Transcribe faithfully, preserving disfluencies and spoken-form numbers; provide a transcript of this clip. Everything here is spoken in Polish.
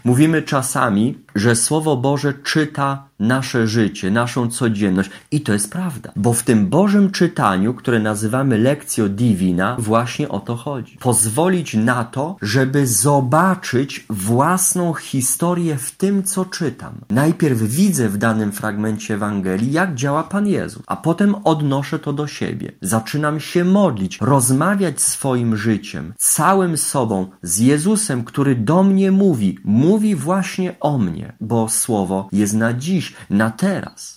Mówimy czasami, że Słowo Boże czyta nasze życie, naszą codzienność. I to jest prawda. Bo w tym Bożym czytaniu, które nazywamy Lectio Divina, właśnie o to chodzi. Pozwolić na to, żeby zobaczyć własną historię w tym, co czytam. Najpierw widzę w danym fragmencie Ewangelii, jak działa Pan Jezus, a potem odnoszę to do siebie. Zaczynam się modlić, rozmawiać swoim życiem, całym sobą, z Jezusem, który do mnie mówi. Mówi właśnie o mnie, bo Słowo jest na dziś, na teraz.